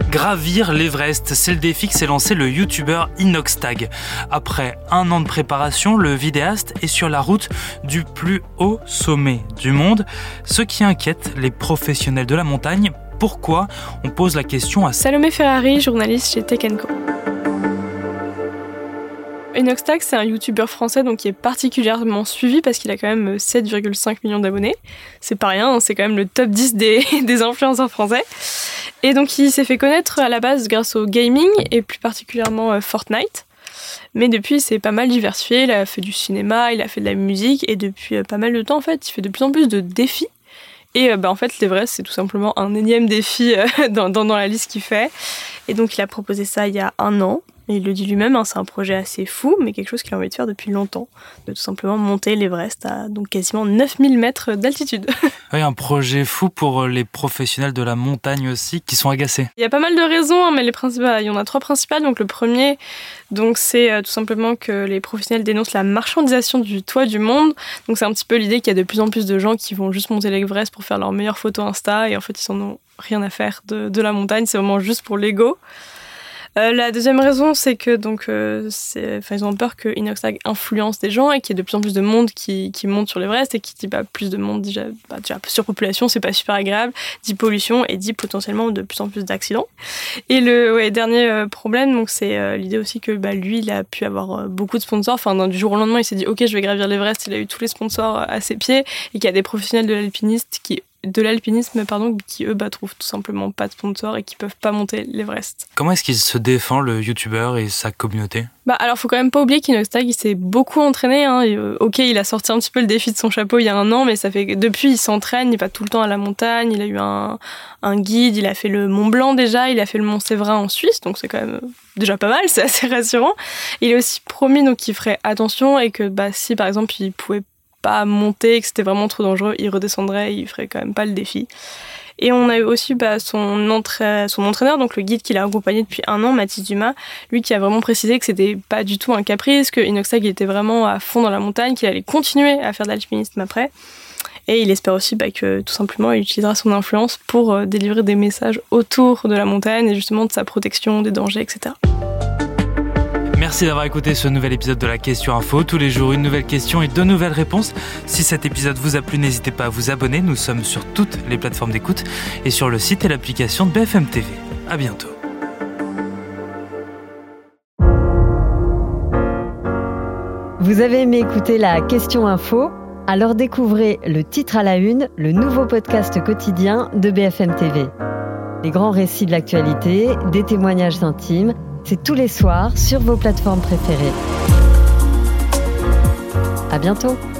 Gravir l'Everest, c'est le défi que s'est lancé le youtubeur Inoxtag. Après 1 an de préparation, le vidéaste est sur la route du plus haut sommet du monde. Ce qui inquiète les professionnels de la montagne, pourquoi ? On pose la question à Salomé Ferrari, journaliste chez Tech & Co. Inoxtag, c'est un youtubeur français donc qui est particulièrement suivi parce qu'il a quand même 7,5 millions d'abonnés. C'est pas rien, c'est quand même le top 10 des influenceurs français. Et donc il s'est fait connaître à la base grâce au gaming et plus particulièrement Fortnite. Mais depuis, il s'est pas mal diversifié, il a fait du cinéma, il a fait de la musique et depuis pas mal de temps en fait, il fait de plus en plus de défis. Et en fait, l'Everest, c'est tout simplement un énième défi dans la liste qu'il fait. Et donc il a proposé ça il y a 1 an. Et il le dit lui-même, c'est un projet assez fou, mais quelque chose qu'il a envie de faire depuis longtemps. De tout simplement monter l'Everest à donc quasiment 9000 mètres d'altitude. Oui, un projet fou pour les professionnels de la montagne aussi, qui sont agacés. Il y a pas mal de raisons, mais il y en a 3 principales. Donc le premier, c'est tout simplement que les professionnels dénoncent la marchandisation du toit du monde. Donc c'est un petit peu l'idée qu'il y a de plus en plus de gens qui vont juste monter l'Everest pour faire leurs meilleures photos Insta, et en fait ils en ont rien à faire de la montagne, c'est vraiment juste pour l'ego. La deuxième raison, c'est que ils ont peur que Inoxtag influence des gens et qu'il y ait de plus en plus de monde qui monte sur l'Everest, et qui dit plus de monde, déjà surpopulation, c'est pas super agréable, dit pollution et dit potentiellement de plus en plus d'accidents. Et le dernier problème, c'est l'idée aussi que lui, il a pu avoir beaucoup de sponsors. Enfin, du jour au lendemain, il s'est dit ok, je vais gravir l'Everest. Il a eu tous les sponsors à ses pieds, et qu'il y a des professionnels de l'alpinisme qui eux trouvent tout simplement pas de sponsors et qui peuvent pas monter l'Everest. Comment est-ce qu'il se défend, le youtubeur et sa communauté ? Alors faut quand même pas oublier qu'Inoxtag, il s'est beaucoup entraîné, ok, il a sorti un petit peu le défi de son chapeau il y a 1 an, mais ça fait que depuis il s'entraîne, il va tout le temps à la montagne, il a eu un guide, il a fait le Mont Blanc déjà, il a fait le Mont Séverin en Suisse, donc c'est quand même déjà pas mal, c'est assez rassurant. Il a aussi promis donc qu'il ferait attention, et que si par exemple il pouvait pas monter, que c'était vraiment trop dangereux, il redescendrait, il ferait quand même pas le défi. Et on a eu aussi son entraîneur, donc le guide qu'il a accompagné depuis 1 an, Mathis Dumas, lui qui a vraiment précisé que c'était pas du tout un caprice, que Inoxtag il était vraiment à fond dans la montagne, qu'il allait continuer à faire de l'alpinisme après. Et il espère aussi que tout simplement il utilisera son influence pour délivrer des messages autour de la montagne et justement de sa protection, des dangers, etc. Merci d'avoir écouté ce nouvel épisode de la Question Info. Tous les jours, une nouvelle question et 2 nouvelles réponses. Si cet épisode vous a plu, n'hésitez pas à vous abonner. Nous sommes sur toutes les plateformes d'écoute et sur le site et l'application de BFM TV. À bientôt. Vous avez aimé écouter la Question Info ? Alors découvrez le titre à la une, le nouveau podcast quotidien de BFM TV. Les grands récits de l'actualité, des témoignages intimes, c'est tous les soirs sur vos plateformes préférées. À bientôt.